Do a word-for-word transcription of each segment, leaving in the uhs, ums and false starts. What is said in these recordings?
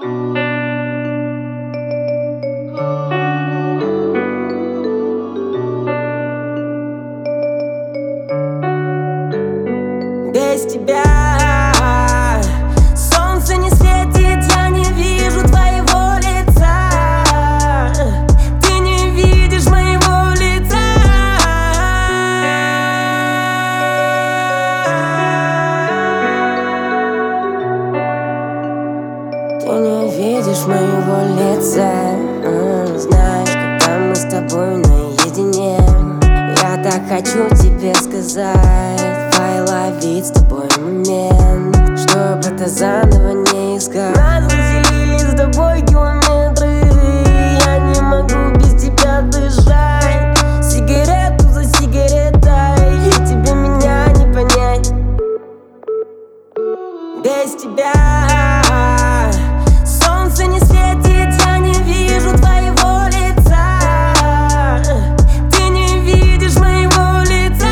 Без тебя солнце не светит, я не вижу твоего лица. Ты не видишь моего лица. Ты не видишь моего лица. Знаешь, когда мы с тобой наедине, я так хочу тебе сказать: ловить с тобой момент, чтоб это заново не искать. Нас разделили с тобой километры, я не могу без тебя дышать. Сигарету за сигаретой, и тебе меня не понять. Без тебя солнце не светит, я не вижу твоего лица. Ты не видишь моего лица.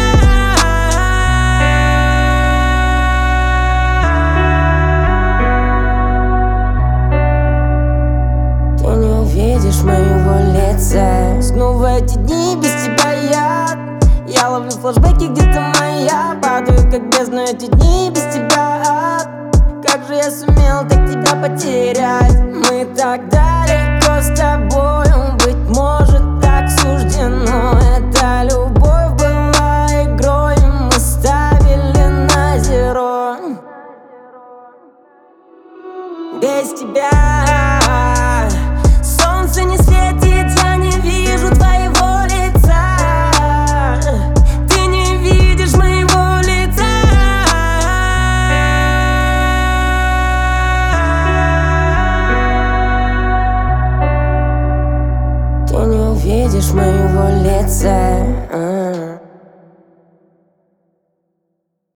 Видишь моего лица. Снова эти дни без тебя я Я ловлю флешбеки, где-то моя. Падаю как бездна эти дни без тебя. Как же я сумел так тебя потерять? Мы так далеко с тобою, быть может так суждено. Эта любовь была игрой, мы ставили на зеро. Без тебя солнце не светит, я не вижу твоего лица. Ты не видишь моего лица. Ты не увидишь моего лица.